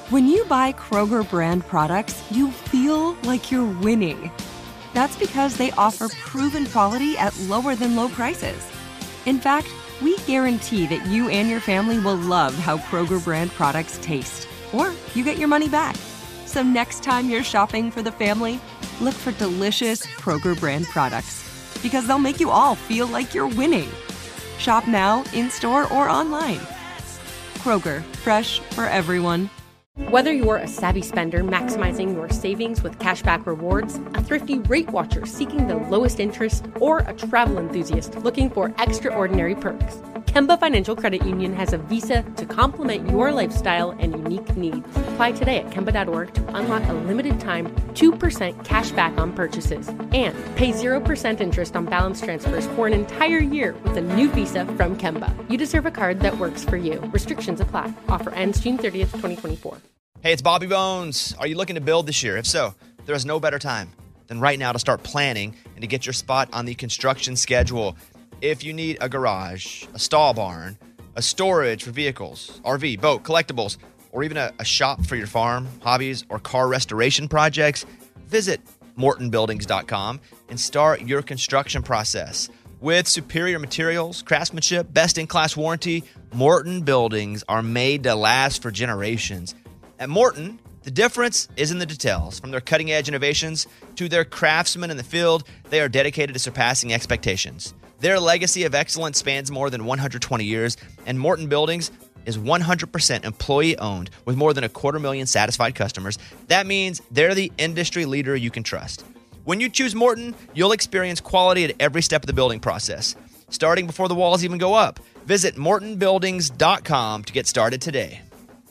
When you buy Kroger brand products, you feel like you're winning. That's because they offer proven quality at lower than low prices. In fact, we guarantee that you and your family will love how Kroger brand products taste, or you get your money back. So next time you're shopping for the family, look for delicious Kroger brand products, because they'll make you all feel like you're winning. Shop now, in-store, or online. Kroger, fresh for everyone. Whether you're a savvy spender maximizing your savings with cashback rewards, a thrifty rate watcher seeking the lowest interest, or a travel enthusiast looking for extraordinary perks, Kemba Financial Credit Union has a visa to complement your lifestyle and unique needs. Apply today at Kemba.org to unlock a limited-time 2% cash back on purchases and pay 0% interest on balance transfers for an entire year with a new visa from Kemba. You deserve a card that works for you. Restrictions apply. Offer ends June 30th, 2024. Hey, it's Bobby Bones. Are you looking to build this year? If so, there is no better time than right now to start planning and to get your spot on the construction schedule. If you need a garage, a stall barn, a storage for vehicles, RV, boat, collectibles, or even a shop for your farm, hobbies, or car restoration projects, visit MortonBuildings.com and start your construction process. With superior materials, craftsmanship, best-in-class warranty, Morton Buildings are made to last for generations. At Morton, the difference is in the details. From their cutting-edge innovations to their craftsmen in the field, they are dedicated to surpassing expectations. Their legacy of excellence spans more than 120 years, and Morton Buildings is 100% employee-owned with more than 250,000 satisfied customers. That means they're the industry leader you can trust. When you choose Morton, you'll experience quality at every step of the building process, starting before the walls even go up. Visit MortonBuildings.com to get started today.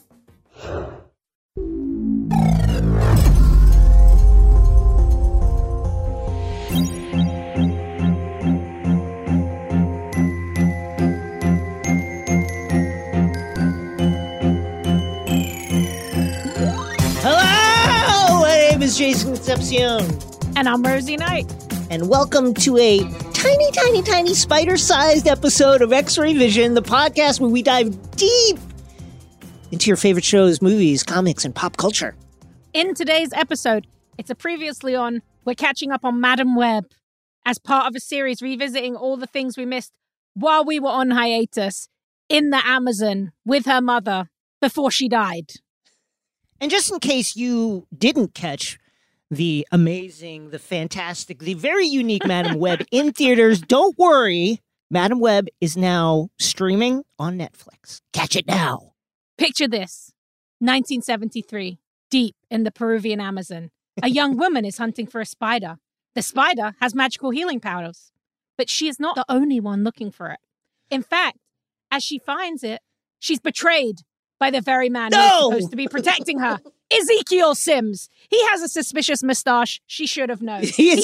Jason Concepcion. And I'm Rosie Knight. And welcome to a tiny spider-sized episode of X-Ray Vision, the podcast where we dive deep into your favorite shows, movies, comics, and pop culture. In today's episode, it's a previously on, we're catching up on Madam Web as part of a series revisiting all the things we missed while we were on hiatus in the Amazon with her mother before she died. And just in case you didn't catch the amazing, the fantastic, the very unique Madam Web in theaters, don't worry. Madam Web is now streaming on Netflix. Catch it now. Picture this. 1973, deep in the Peruvian Amazon. A young woman is hunting for a spider. The spider has magical healing powers, but she is not the only one looking for it. In fact, as she finds it, she's betrayed by the very man who's supposed to be protecting her. Ezekiel Sims. He has a suspicious mustache. She should have known. And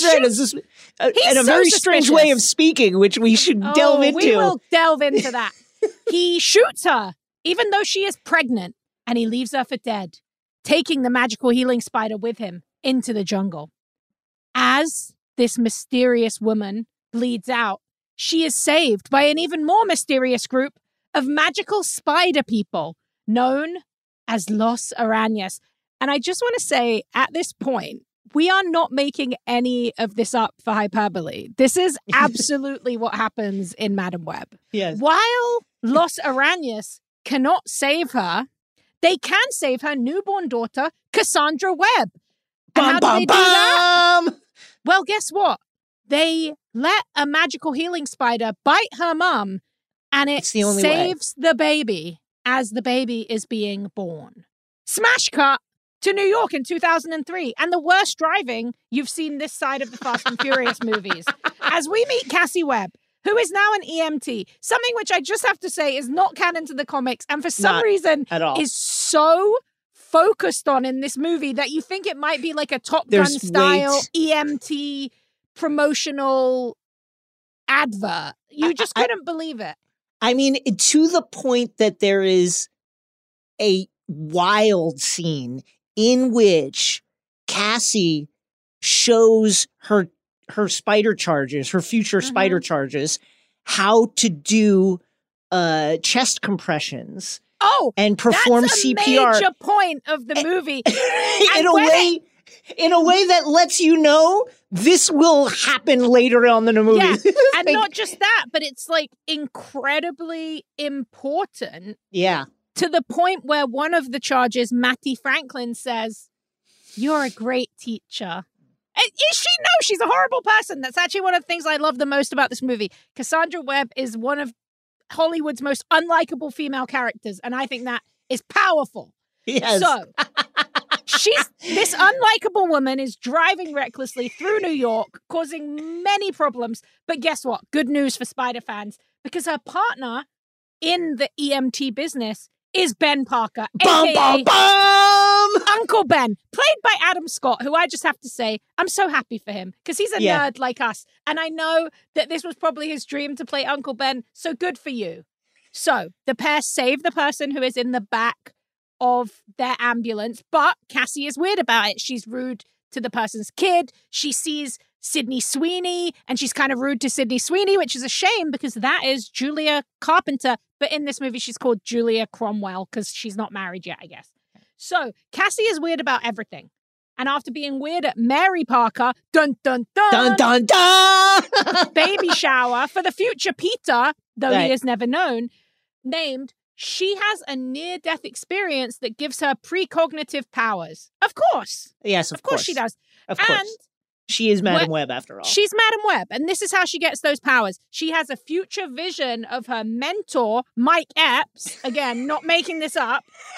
a very strange way of speaking, which we should delve into. We will delve into that. He shoots her, even though she is pregnant, and he leaves her for dead, taking the magical healing spider with him into the jungle. As this mysterious woman bleeds out, she is saved by an even more mysterious group of magical spider people known as Los Arañas. And I just want to say, at this point, we are not making any of this up for hyperbole. This is absolutely what happens in Madam Web. Yes. While Los Arañas cannot save her, they can save her newborn daughter, Cassandra Webb. And how do they do that? Well, guess what? They let a magical healing spider bite her mum, and it saves the baby as the baby is being born. Smash cut to New York in 2003, and the worst driving you've seen this side of the Fast and Furious movies, as we meet Cassie Webb, who is now an EMT, something which I just have to say is not canon to the comics, and for some reason is so focused on in this movie that you think it might be like a Top Gun style EMT promotional advert. You just couldn't believe it. I mean, to the point that there is a wild scene in which Cassie shows her spider charges, her future spider charges, how to do chest compressions. and perform that's a CPR. Major point of the movie. in a way that lets you know this will happen later on in the movie. Yeah. And not just that, but it's like incredibly important. Yeah. To the point where one of the charges, Mattie Franklin, says, "You're a great teacher." And is she? No, she's a horrible person. That's actually one of the things I love the most about this movie. Cassandra Webb is one of Hollywood's most unlikable female characters, and I think that is powerful. Yes. So, this unlikable woman is driving recklessly through New York, causing many problems. But guess what? Good news for Spider fans, because her partner in the EMT business is Ben Parker, aka Uncle Ben, played by Adam Scott, who I just have to say, I'm so happy for him because he's a nerd like us. And I know that this was probably his dream to play Uncle Ben. So good for you. So the pair save the person who is in the back of their ambulance, but Cassie is weird about it. She's rude to the person's kid. She sees Sydney Sweeney, and she's kind of rude to Sydney Sweeney, which is a shame because that is Julia Carpenter. But in this movie, she's called Julia Cromwell because she's not married yet, I guess. So Cassie is weird about everything. And after being weird at Mary Parker, dun, dun, dun, dun, dun, dun, baby shower for the future Peter, though he is never named, she has a near-death experience that gives her precognitive powers. Of course. Yes, of course she does. Of course. And she is Madam Web, after all. She's Madam Web, and this is how she gets those powers. She has a future vision of her mentor, Mike Epps, again, not making this up,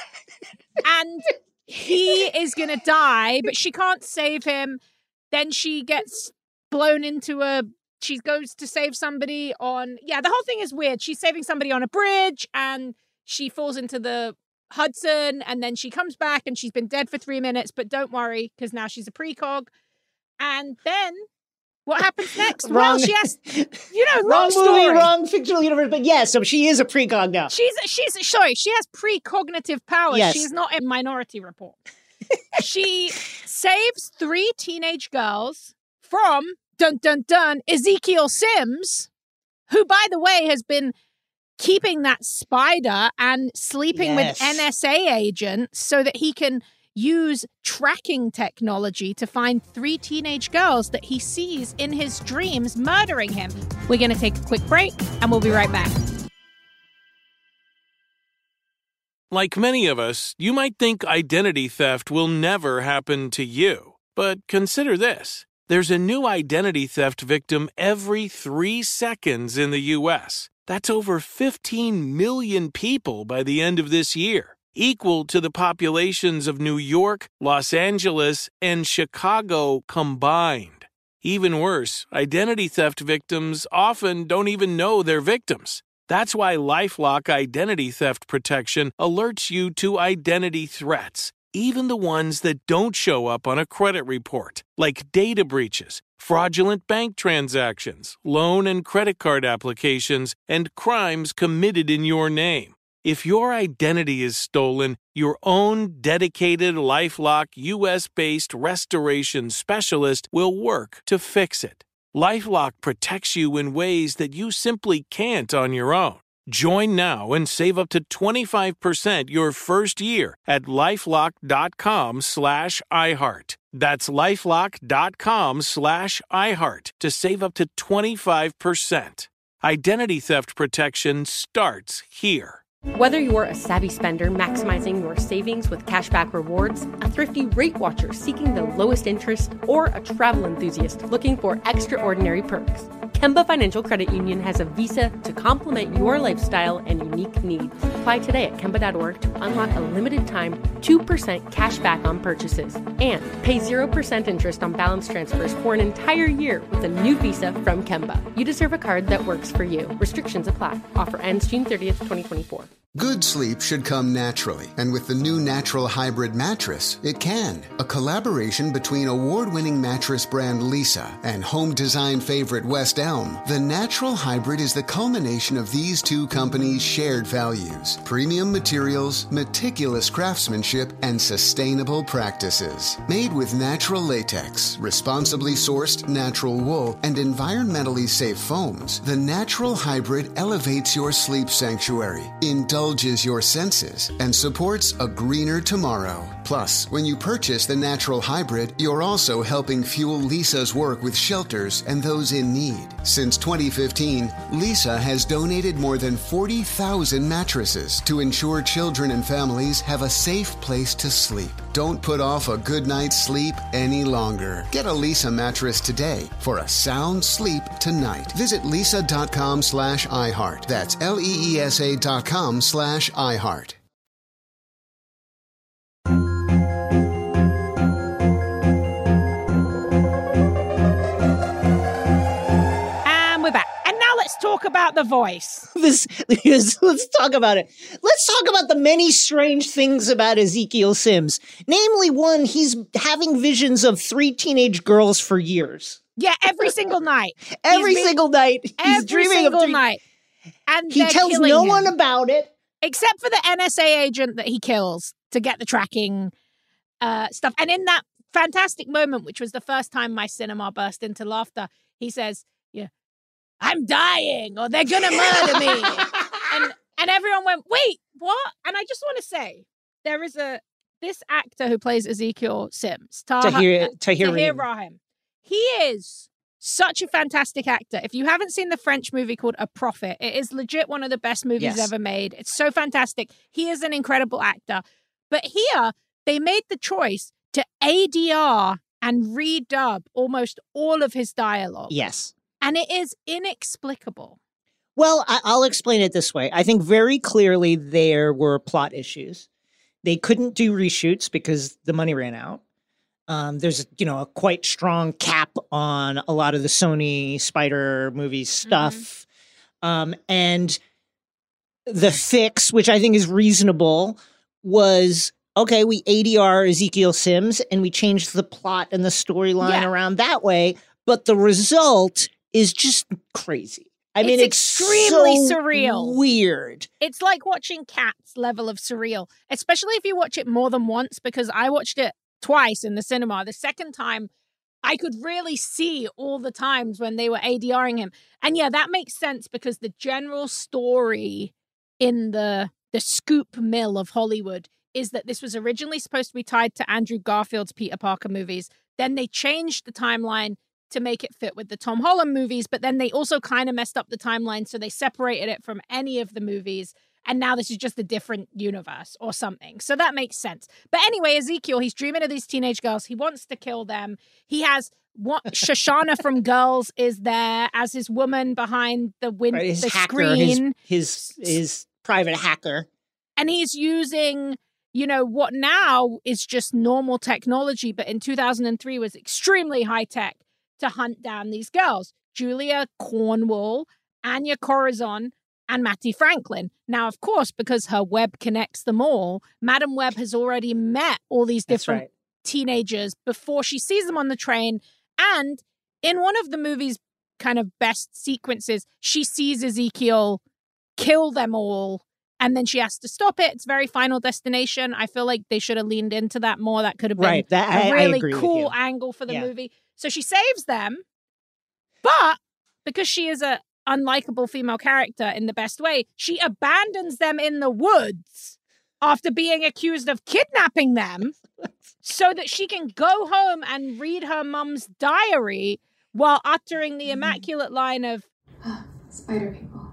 and he is going to die, but she can't save him. Then she gets blown into she goes to save somebody on, the whole thing is weird. She's saving somebody on a bridge, and she falls into the Hudson, and then she comes back, and she's been dead for 3 minutes, but don't worry, because now she's a precog. And then what happens next? Well, she has, wrong story. Movie, wrong fictional universe. But so she is a precog now. She has precognitive powers. Yes. She's not a Minority Report. She saves 3 teenage girls from, dun, dun, dun, Ezekiel Sims, who, by the way, has been keeping that spider and sleeping with NSA agents so that he can use tracking technology to find 3 teenage girls that he sees in his dreams murdering him. We're going to take a quick break, and we'll be right back. Like many of us, you might think identity theft will never happen to you. But consider this. There's a new identity theft victim every 3 seconds in the U.S. That's over 15 million people by the end of this year, equal to the populations of New York, Los Angeles, and Chicago combined. Even worse, identity theft victims often don't even know they're victims. That's why LifeLock Identity Theft Protection alerts you to identity threats, even the ones that don't show up on a credit report, like data breaches, fraudulent bank transactions, loan and credit card applications, and crimes committed in your name. If your identity is stolen, your own dedicated LifeLock U.S.-based restoration specialist will work to fix it. LifeLock protects you in ways that you simply can't on your own. Join now and save up to 25% your first year at LifeLock.com/iHeart. That's LifeLock.com/iHeart to save up to 25%. Identity theft protection starts here. Whether you're a savvy spender maximizing your savings with cashback rewards, a thrifty rate watcher seeking the lowest interest, or a travel enthusiast looking for extraordinary perks, Kemba Financial Credit Union has a visa to complement your lifestyle and unique needs. Apply today at Kemba.org to unlock a limited-time 2% cash back on purchases and pay 0% interest on balance transfers for an entire year with a new visa from Kemba. You deserve a card that works for you. Restrictions apply. Offer ends June 30th, 2024. Good sleep should come naturally, and with the new Natural Hybrid mattress, it can. A collaboration between award-winning mattress brand Leesa and home design favorite West Elm, the Natural Hybrid is the culmination of these two companies' shared values: premium materials, meticulous craftsmanship, and sustainable practices. Made with natural latex, responsibly sourced natural wool, and environmentally safe foams, the Natural Hybrid elevates your sleep sanctuary. Indulge indulges your senses and supports a greener tomorrow. Plus, when you purchase the natural hybrid, you're also helping fuel Lisa's work with shelters and those in need. Since 2015, Lisa has donated more than 40,000 mattresses to ensure children and families have a safe place to sleep. Don't put off a good night's sleep any longer. Get a Lisa mattress today for a sound sleep tonight. Visit lisa.com/iHeart. That's LEESA.com/iHeart. And we're back. And now let's talk about The Voice. Let's talk about it. Let's talk about the many strange things about Ezekiel Sims. Namely, one, he's having visions of 3 teenage girls for years. Yeah, every single night. Every single night. He's dreaming of 3 night. And he tells no one about it. Except for the NSA agent that he kills to get the tracking stuff. And in that fantastic moment, which was the first time my cinema burst into laughter, he says, "Yeah, I'm dying, or they're gonna murder me." and everyone went, "Wait, what?" And I just want to say, there is this actor who plays Ezekiel Sims, Tahir Rahim. He is such a fantastic actor. If you haven't seen the French movie called A Prophet, it is legit one of the best movies ever made. It's so fantastic. He is an incredible actor. But here, they made the choice to ADR and redub almost all of his dialogue. Yes. And it is inexplicable. Well, I'll explain it this way. I think very clearly there were plot issues. They couldn't do reshoots because the money ran out. There's, a quite strong cap on a lot of the Sony Spider movie stuff. And the fix, which I think is reasonable, was, okay, we ADR Ezekiel Sims and we changed the plot and the storyline around that way. But the result is just crazy. I mean, it's extremely so surreal. Weird. It's like watching Cats level of surreal, especially if you watch it more than once, because I watched it twice in the cinema. The second time, I could really see all the times when they were ADRing him. And yeah, that makes sense because the general story in the scoop mill of Hollywood is that this was originally supposed to be tied to Andrew Garfield's Peter Parker movies. Then they changed the timeline to make it fit with the Tom Holland movies, but then they also kind of messed up the timeline, so they separated it from any of the movies. And now this is just a different universe or something. So that makes sense. But anyway, Ezekiel, he's dreaming of these teenage girls. He wants to kill them. He has Shoshana from Girls is there as his woman behind the the hacker, screen. His private hacker. And he's using, what now is just normal technology, but in 2003 was extremely high tech to hunt down these girls. Julia Cornwall, Anya Corazon, and Mattie Franklin. Now, of course, because her web connects them all, Madam Web has already met all these different teenagers before she sees them on the train. And in one of the movie's kind of best sequences, she sees Ezekiel kill them all, and then she has to stop it. It's very Final Destination. I feel like they should have leaned into that more. That could have been a really cool angle for the movie. So she saves them, but because she is a unlikable female character in the best way, she abandons them in the woods after being accused of kidnapping them so that she can go home and read her mum's diary while uttering the immaculate line of spider people,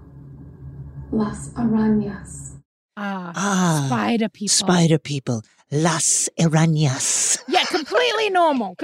las arañas. Spider people. Spider people, las arañas. Yeah, completely normal.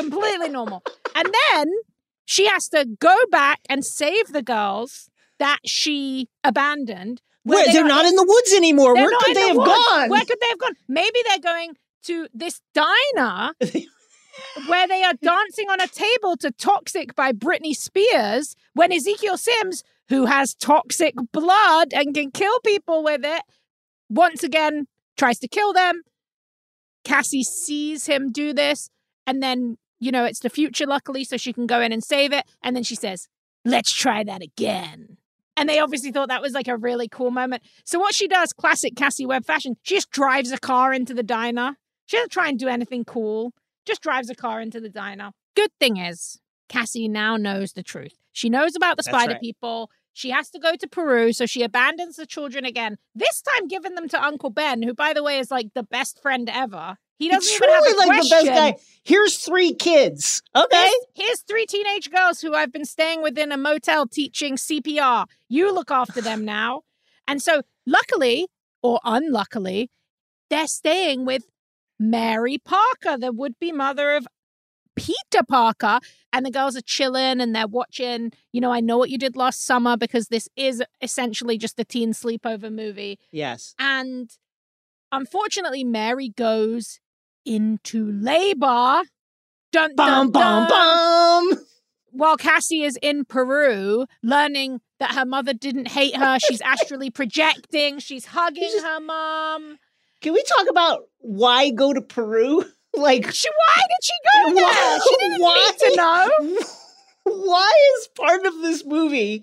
And then she has to go back and save the girls that she abandoned. They're not in the woods anymore. Where could they have gone? Where could they have gone? Maybe they're going to this diner where they are dancing on a table to Toxic by Britney Spears when Ezekiel Sims, who has toxic blood and can kill people with it, once again tries to kill them. Cassie sees him do this, and then, it's the future, luckily, so she can go in and save it. And then she says, "Let's try that again." And they obviously thought that was like a really cool moment. So what she does, classic Cassie Webb fashion, she just drives a car into the diner. She doesn't try and do anything cool. Just drives a car into the diner. Good thing is, Cassie now knows the truth. She knows about the spider people. She has to go to Peru, so she abandons the children again, this time giving them to Uncle Ben, who, by the way, is like the best friend ever. He doesn't even have a like question. The best guy. Here's 3 kids. Okay. Here's 3 teenage girls who I've been staying within a motel teaching CPR. You look after them now. And so luckily, or unluckily, they're staying with Mary Parker, the would-be mother of Peter Parker. And the girls are chilling and they're watching, I Know What You Did Last Summer, because this is essentially just a teen sleepover movie. Yes. And unfortunately, Mary goes into labor. Dun, dun, dun. While Cassie is in Peru, learning that her mother didn't hate her. She's astrally projecting. She's hugging her mom. Can we talk about why go to Peru? Why did she go there? She didn't need to know. Why is part of this movie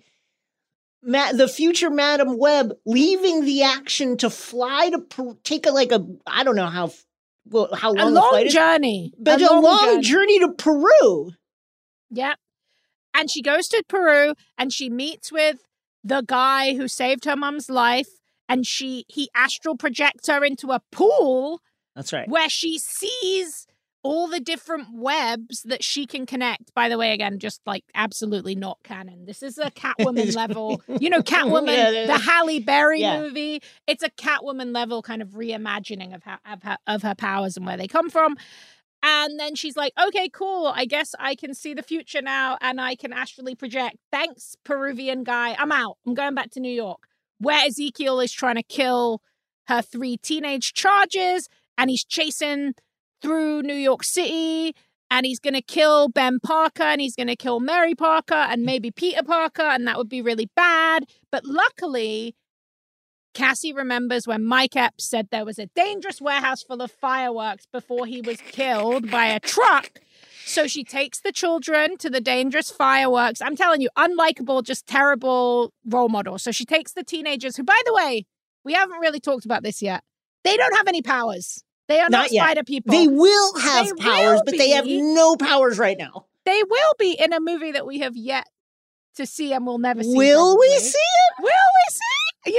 the future Madam Web leaving the action to fly to Peru, take I don't know how long a long journey. But a long journey to Peru. Yep. And she goes to Peru and she meets with the guy who saved her mom's life. And he astral projects her into a pool. That's right. Where she sees all the different webs that she can connect. By the way, again, just like absolutely not canon. This is a Catwoman level. Catwoman, the Halle Berry movie. It's a Catwoman level kind of reimagining of her powers and where they come from. And then she's like, okay, cool. I guess I can see the future now and I can astrally project. Thanks, Peruvian guy. I'm out. I'm going back to New York, where Ezekiel is trying to kill her 3 teenage charges, and he's chasing through New York City, and he's going to kill Ben Parker, and he's going to kill Mary Parker, and maybe Peter Parker, and that would be really bad. But luckily, Cassie remembers when Mike Epps said there was a dangerous warehouse full of fireworks before he was killed by a truck. So she takes the children to the dangerous fireworks. I'm telling you, unlikable, just terrible role model. So she takes the teenagers who, by the way, we haven't really talked about this yet. They don't have any powers. They are not spider people. They will have powers, but they have no powers right now. They will be in a movie that we have yet to see and we'll never see. Will we see it? Will we see?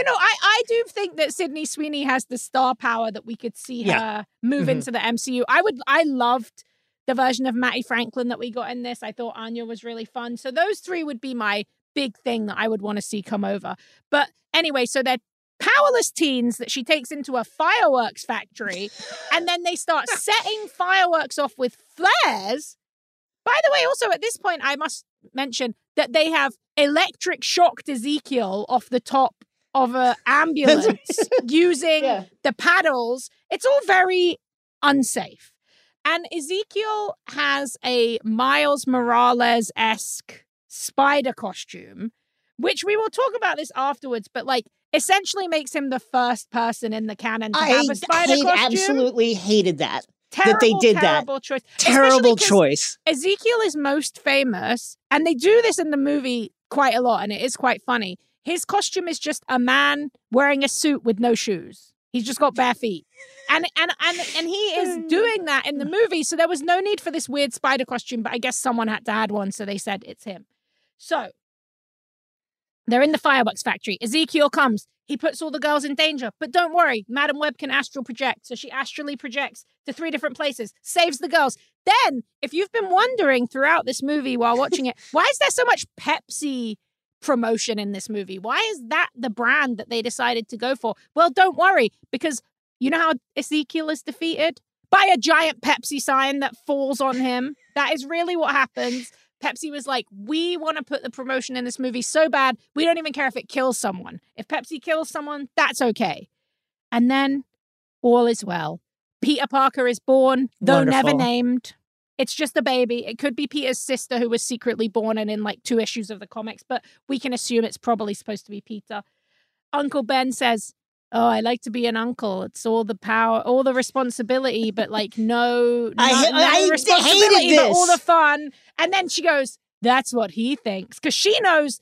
I do think that Sydney Sweeney has the star power that we could see her move into the MCU. I loved the version of Mattie Franklin that we got in this. I thought Anya was really fun. So those 3 would be my big thing that I would want to see come over. But anyway, so they're powerless teens that she takes into a fireworks factory, and then they start setting fireworks off with flares. By the way, also at this point, I must mention that they have electric shocked Ezekiel off the top of an ambulance using the paddles. It's all very unsafe. And Ezekiel has a Miles Morales-esque spider costume, which we will talk about this afterwards, but essentially makes him the first person in the canon to have a spider costume. I absolutely hated that. Terrible, they did terrible that. Choice. Terrible choice. Ezekiel is most famous, and they do this in the movie quite a lot, and it is quite funny. His costume is just a man wearing a suit with no shoes. He's just got bare feet. And he is doing that in the movie, so there was no need for this weird spider costume, but I guess someone had to add one, so they said it's him. So they're in the fireworks factory. Ezekiel comes. He puts all the girls in danger. But don't worry, Madam Web can astral project. So she astrally projects to 3 different places, saves the girls. Then, if you've been wondering throughout this movie while watching it, why is there so much Pepsi promotion in this movie? Why is that the brand that they decided to go for? Well, don't worry, because you know how Ezekiel is defeated? By a giant Pepsi sign that falls on him. That is really what happens. Pepsi was like, we want to put the promotion in this movie so bad, we don't even care if it kills someone. If Pepsi kills someone, that's okay. And then all is well. Peter Parker is born, though never named. It's just a baby. It could be Peter's sister who was secretly born and in 2 issues of the comics, but we can assume it's probably supposed to be Peter. Uncle Ben says, oh, I like to be an uncle. It's all the power, all the responsibility, but no responsibility, but all the fun. And then she goes, that's what he thinks. Because she knows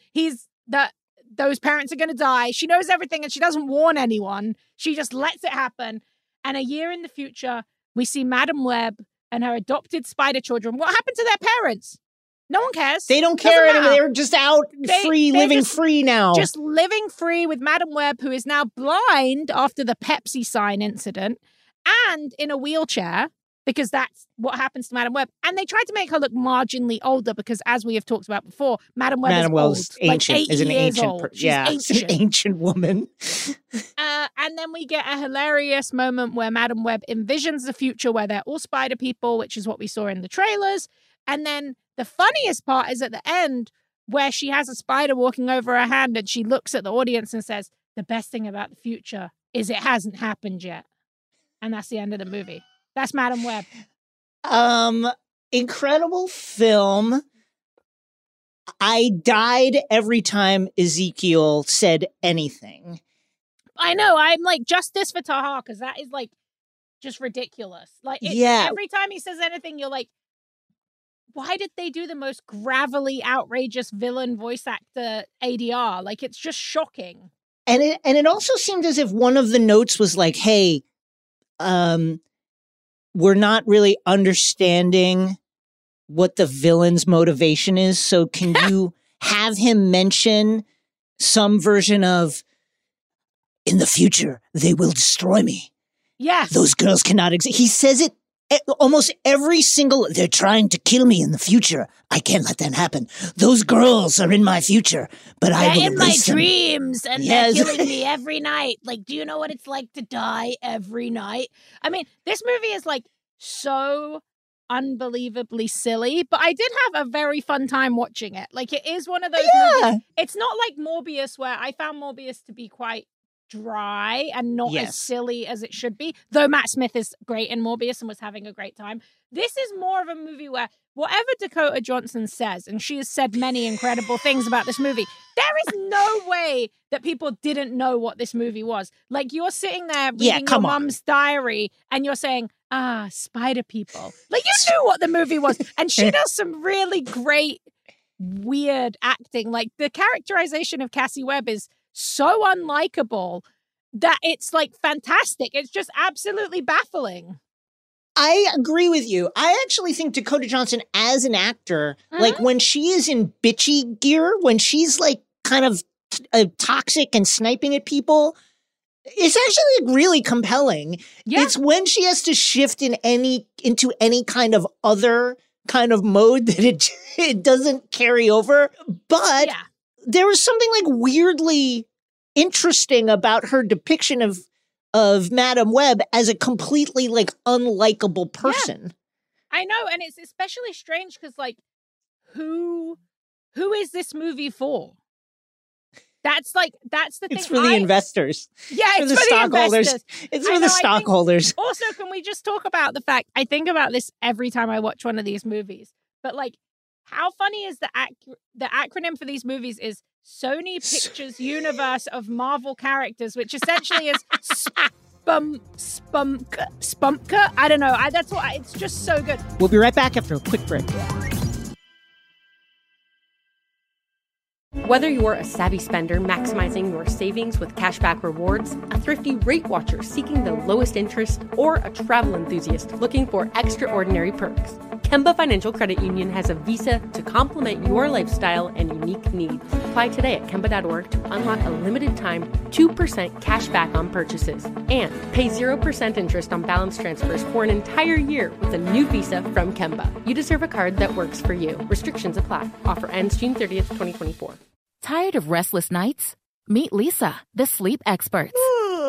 those parents are going to die. She knows everything and she doesn't warn anyone. She just lets it happen. And a year in the future, we see Madam Web and her adopted spider children. What happened to their parents? No one cares. They don't care anymore. They're just out living free now. Just living free with Madam Web, who is now blind after the Pepsi sign incident and in a wheelchair, because that's what happens to Madam Web. And they tried to make her look marginally older because, as we have talked about before, Madam Web is old. Ancient. Like 8 is an years ancient old. She's an ancient woman. And then we get a hilarious moment where Madam Web envisions the future where they're all spider people, which is what we saw in the trailers. And then the funniest part is at the end where she has a spider walking over her hand and she looks at the audience and says, the best thing about the future is it hasn't happened yet. And that's the end of the movie. That's Madam Web. Incredible film. I died every time Ezekiel said anything. I know. I'm like, justice for Taha, because that is like just ridiculous. Like, every time he says anything, you're like, why did they do the most gravelly, outrageous villain voice actor ADR? Like, it's just shocking. And it also seemed as if one of the notes was like, hey, we're not really understanding what the villain's motivation is. So can you have him mention some version of, in the future, they will destroy me. Yes. Those girls cannot exist. He says it almost every single, they're trying to kill me in the future. I can't let that happen. Those girls are in my future, but I will in my erase them. dreams, and they're killing me every night. Like, do you know what it's like to die every night? I mean, this movie is like so unbelievably silly, but I did have a very fun time watching it. Like, it is one of those movies. It's not like Morbius, where I found Morbius to be quite dry and not as silly as it should be, though Matt Smith is great in Morbius and was having a great time. This is more of a movie where whatever Dakota Johnson says, and she has said many incredible things about this movie, there is no way that people didn't know what this movie was. Like, you're sitting there reading your mom's diary and you're saying, spider people. Like, you knew what the movie was. And she does some really great, weird acting. Like, the characterization of Cassie Webb is so unlikable that it's like fantastic. It's just absolutely baffling. I agree with you. I actually think Dakota Johnson as an actor, like when she is in bitchy gear, when she's like kind of toxic and sniping at people, it's actually like really compelling. Yeah. It's when she has to shift into any kind of other kind of mode that it doesn't carry over. But there was something like weirdly interesting about her depiction of Madam Web as a completely like unlikable person. Yeah. I know, and it's especially strange because like who is this movie for? That's the thing. It's for the investors. Yeah, it's for the stockholders. It's for the stockholders. Also, can we just talk about the fact, I think about this every time I watch one of these movies, but like, how funny is the acronym for these movies is Sony Pictures Universe of Marvel Characters, which essentially is Spunka. I don't know. It's just so good. We'll be right back after a quick break. Whether you're a savvy spender maximizing your savings with cashback rewards, a thrifty rate watcher seeking the lowest interest, or a travel enthusiast looking for extraordinary perks, Kemba Financial Credit Union has a visa to complement your lifestyle and unique needs. Apply today at Kemba.org to unlock a limited-time 2% cash back on purchases and pay 0% interest on balance transfers for an entire year with a new visa from Kemba. You deserve a card that works for you. Restrictions apply. Offer ends June 30th, 2024. Tired of restless nights? Meet Leesa, the sleep experts.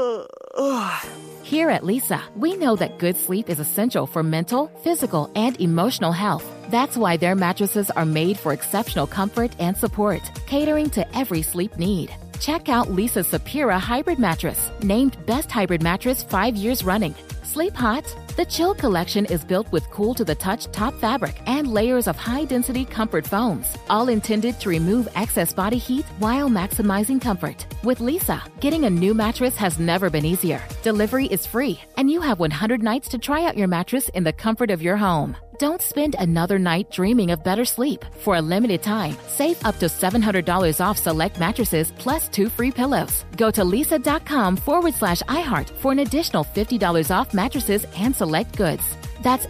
Here at Leesa, we know that good sleep is essential for mental, physical, and emotional health. That's why their mattresses are made for exceptional comfort and support, catering to every sleep need. Check out Leesa's Sapira Hybrid Mattress, named Best Hybrid Mattress 5 years running. Sleep hot? The Chill Collection is built with cool-to-the-touch top fabric and layers of high-density comfort foams, all intended to remove excess body heat while maximizing comfort. With Leesa, getting a new mattress has never been easier. Delivery is free, and you have 100 nights to try out your mattress in the comfort of your home. Don't spend another night dreaming of better sleep. For a limited time, save up to $700 off select mattresses plus 2 free pillows. Go to leesa.com/iHeart for an additional $50 off mattresses and select goods. That's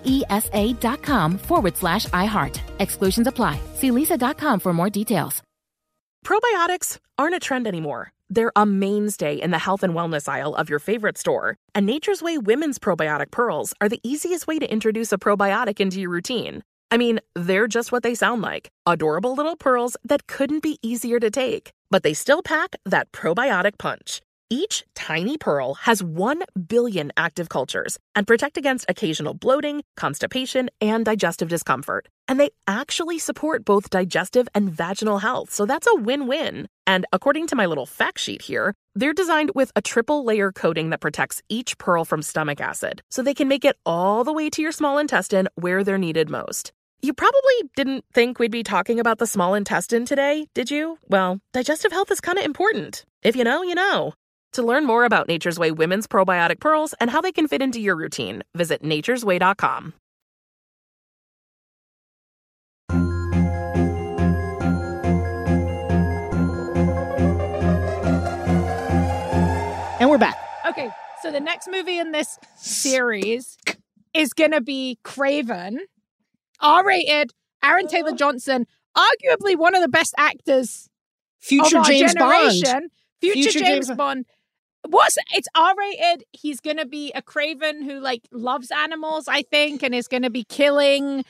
LEESA.com/iHeart. Exclusions apply. See leesa.com for more details. Probiotics aren't a trend anymore. They're a mainstay in the health and wellness aisle of your favorite store. And Nature's Way Women's Probiotic Pearls are the easiest way to introduce a probiotic into your routine. I mean, they're just what they sound like. Adorable little pearls that couldn't be easier to take. But they still pack that probiotic punch. Each tiny pearl has 1 billion active cultures and protect against occasional bloating, constipation, and digestive discomfort. And they actually support both digestive and vaginal health, so that's a win-win. And according to my little fact sheet here, they're designed with a triple-layer coating that protects each pearl from stomach acid, so they can make it all the way to your small intestine where they're needed most. You probably didn't think we'd be talking about the small intestine today, did you? Well, digestive health is kind of important. If you know, you know. To learn more about Nature's Way Women's Probiotic Pearls and how they can fit into your routine, visit naturesway.com. And we're back. Okay, so the next movie in this series is going to be Craven. R-rated, Aaron Taylor Johnson, arguably one of the best actors Future of our James generation. Bond. Future James Bond. It's R-rated. He's going to be a Craven who loves animals, I think, and is going to be killing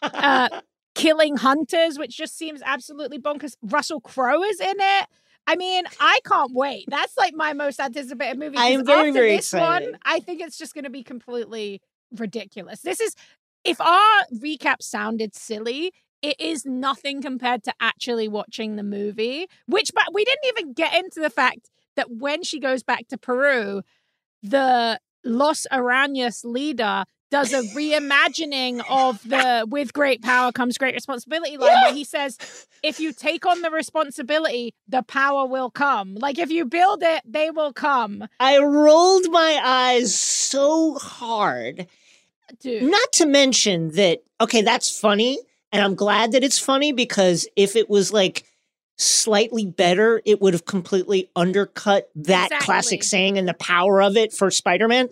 hunters, which just seems absolutely bonkers. Russell Crowe is in it. I mean, I can't wait. That's my most anticipated movie. I am very, very excited. One, I think it's just going to be completely ridiculous. If our recap sounded silly, it is nothing compared to actually watching the movie, but we didn't even get into the fact that when she goes back to Peru, the Los Arañas leader does a reimagining of the "with great power comes great responsibility" line, where he says, if you take on the responsibility, the power will come. If you build it, they will come. I rolled my eyes so hard. Dude. Not to mention that, okay, that's funny, and I'm glad that it's funny, because if it was slightly better, it would have completely undercut that classic saying and the power of it for Spider-Man.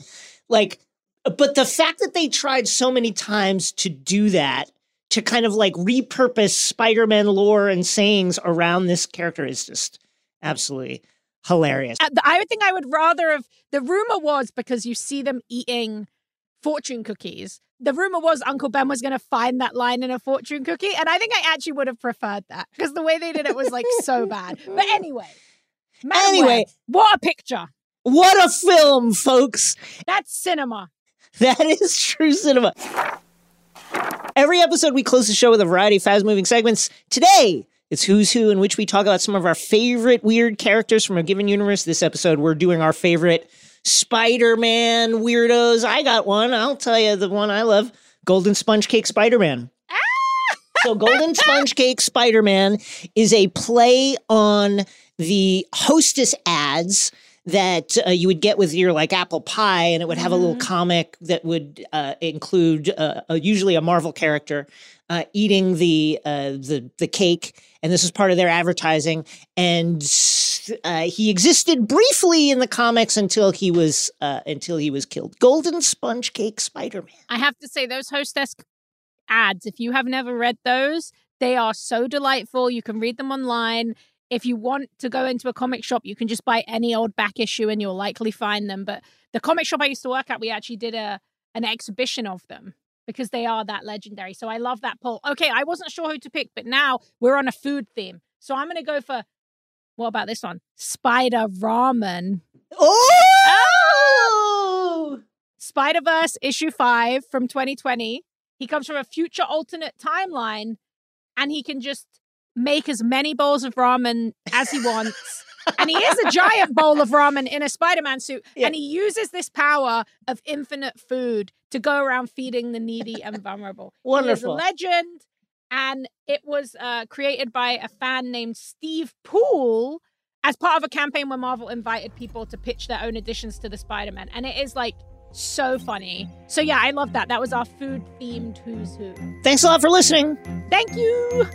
But the fact that they tried so many times to do that, to kind of repurpose Spider-Man lore and sayings around this character, is just absolutely hilarious. I think I would rather have, the rumor was, because you see them eating fortune cookies, the rumor was Uncle Ben was going to find that line in a fortune cookie, and I think I actually would have preferred that, because the way they did it was so bad. But anyway, Webb, what a picture. What a film, folks. That's cinema. That is true cinema. Every episode, we close the show with a variety of fast-moving segments. Today, it's Who's Who, in which we talk about some of our favorite weird characters from a given universe. This episode, we're doing our favorite Spider-Man weirdos. I got one. I'll tell you the one I love. Golden Sponge Cake Spider-Man. So Golden Sponge Cake Spider-Man is a play on the Hostess ads that you would get with your apple pie, and it would have a little comic that would include usually a Marvel character eating the cake, and this is part of their advertising. And he existed briefly in the comics until he was killed. Golden Sponge Cake Spider-Man. I have to say, those Hostess ads, if you have never read those, they are so delightful. You can read them online. If you want to go into a comic shop, you can just buy any old back issue and you'll likely find them. But the comic shop I used to work at, we actually did an exhibition of them because they are that legendary. So I love that poll. Okay, I wasn't sure who to pick, but now we're on a food theme. So I'm going to go for, what about this one? Spider Ramen. Oh! Spider-Verse issue 5 from 2020. He comes from a future alternate timeline, and he can just make as many bowls of ramen as he wants. And he is a giant bowl of ramen in a Spider-Man suit. Yeah. And he uses this power of infinite food to go around feeding the needy and vulnerable. Wonderful. He is a legend. And it was created by a fan named Steve Poole as part of a campaign where Marvel invited people to pitch their own additions to the Spider-Man. And it is So funny. So yeah, I love that. That was our food-themed Who's Who. Thanks a lot for listening. Thank you.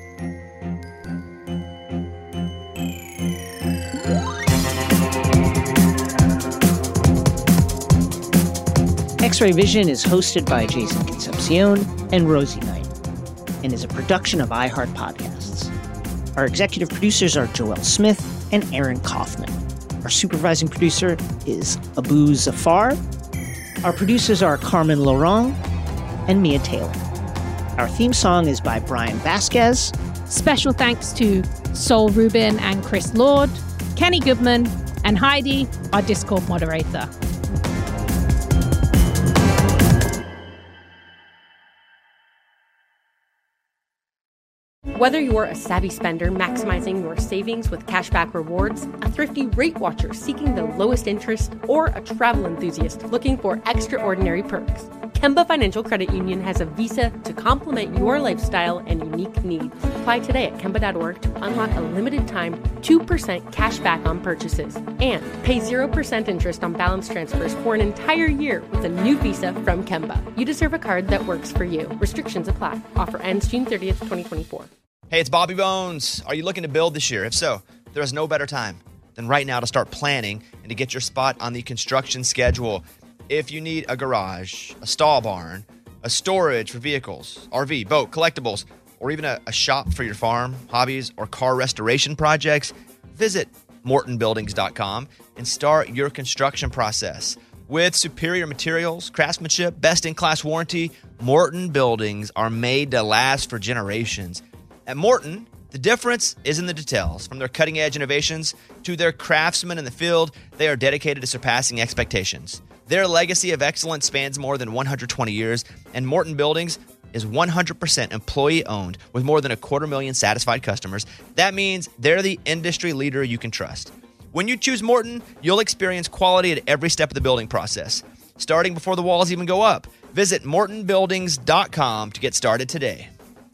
X-Ray Vision is hosted by Jason Concepcion and Rosie Knight and is a production of iHeart Podcasts. Our executive producers are Joelle Smith and Aaron Kaufman. Our supervising producer is Abu Zafar. Our producers are Carmen Laurent and Mia Taylor. Our theme song is by Brian Vasquez. Special thanks to Sol Rubin and Chris Lord, Kenny Goodman, and Heidi, our Discord moderator. Whether you're a savvy spender maximizing your savings with cashback rewards, a thrifty rate watcher seeking the lowest interest, or a travel enthusiast looking for extraordinary perks, Kemba Financial Credit Union has a visa to complement your lifestyle and unique needs. Apply today at Kemba.org to unlock a limited-time 2% cash back on purchases and pay 0% interest on balance transfers for an entire year with a new visa from Kemba. You deserve a card that works for you. Restrictions apply. Offer ends June 30th, 2024. Hey, it's Bobby Bones. Are you looking to build this year? If so, there is no better time than right now to start planning and to get your spot on the construction schedule. If you need a garage, a stall barn, a storage for vehicles, RV, boat, collectibles, or even a shop for your farm, hobbies, or car restoration projects, visit MortonBuildings.com and start your construction process. With superior materials, craftsmanship, best-in-class warranty, Morton Buildings are made to last for generations. At Morton, the difference is in the details. From their cutting-edge innovations to their craftsmen in the field, they are dedicated to surpassing expectations. Their legacy of excellence spans more than 120 years, and Morton Buildings is 100% employee-owned with more than 250,000 satisfied customers. That means they're the industry leader you can trust. When you choose Morton, you'll experience quality at every step of the building process, starting before the walls even go up. Visit MortonBuildings.com to get started today.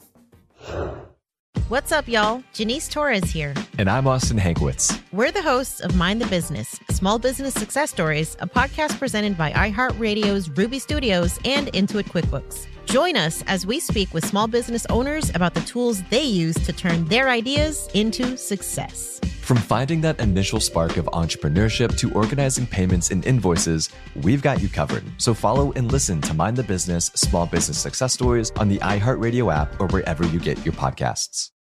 What's up, y'all? Janice Torres here. And I'm Austin Hankwitz. We're the hosts of Mind the Business, Small Business Success Stories, a podcast presented by iHeartRadio's Ruby Studios and Intuit QuickBooks. Join us as we speak with small business owners about the tools they use to turn their ideas into success. From finding that initial spark of entrepreneurship to organizing payments and invoices, we've got you covered. So follow and listen to Mind the Business, Small Business Success Stories on the iHeartRadio app or wherever you get your podcasts.